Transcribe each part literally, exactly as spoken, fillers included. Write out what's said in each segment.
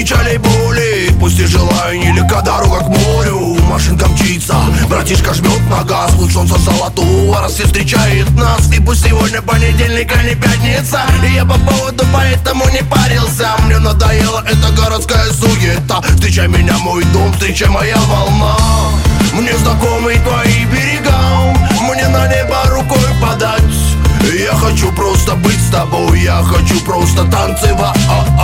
печали и боли, пусть и желание легка дорога к морю. Машинка мчится, братишка жмет на газ, луч солнца золотого раз и встречает нас. И пусть сегодня понедельник, а не пятница, и я по поводу поэтому не парился. Мне надоела эта городская суета. Встречай меня, мой дом, встречай моя волна. Мне знакомы твои берега, мне на небо рукой подать. Я хочу просто быть с тобой, я хочу просто танцевать.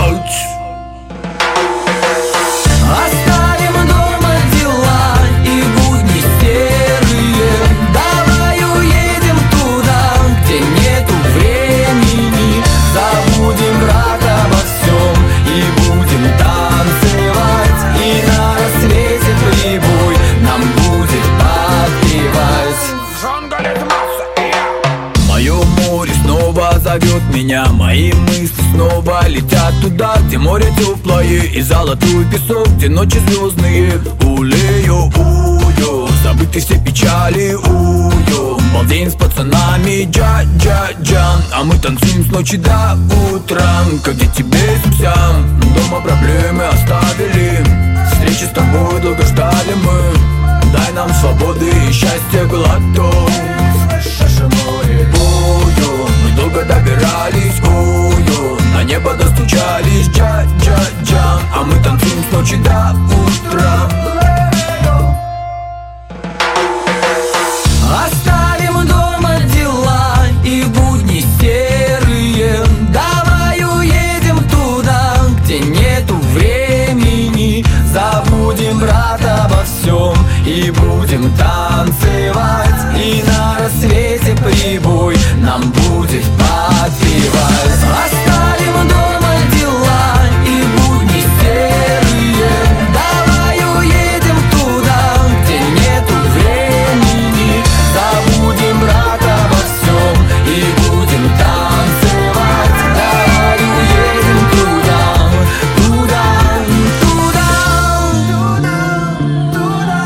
Оставим дома дела и будни серые. Давай уедем туда, где нету времени. Забудем, брат, обо всем и будем танцевать. И на рассвете прибой нам будет подпевать. Мое море снова зовет меня, мои мысли снова летят туда, где море теплое и золотой песок, где ночи звездные. Улею, ую, забыты все печали, ую. Балдеем с пацанами, джа-джа-джан, а мы танцуем с ночи до утра. Как дети бесимся, дома проблемы оставили. Встречи с тобой долго ждали мы. Дай нам свободы и счастья глоток. Наше море, ую, мы долго добирались, ую. На небо достучались, джа-джа-джа, а мы танцуем с ночи до утра. Оставим дома дела и будни серые. Давай уедем туда, где нету времени. Забудем, брат, обо всем и будем танцевать. И на рассвете прибой нам будет подпевать. Оставим дома дела и будни серые. Давай уедем туда, где нету времени. Забудем, брат, обо всем и будем танцевать. Давай уедем туда, туда, туда, туда.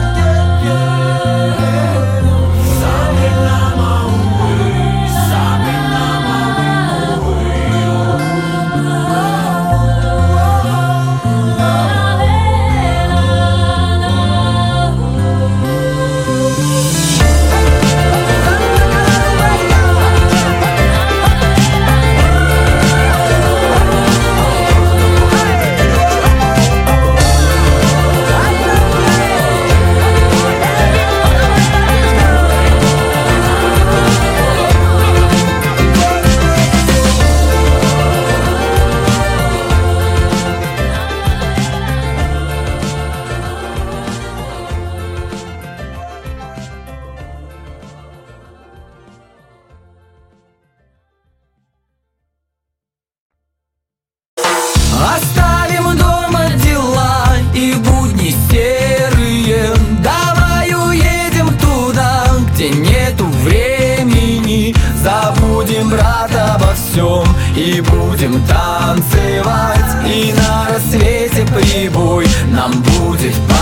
Оставим дома дела и будни серые. Давай уедем туда, где нету времени. Забудем, брат, обо всем и будем танцевать. И на рассвете прибой нам будет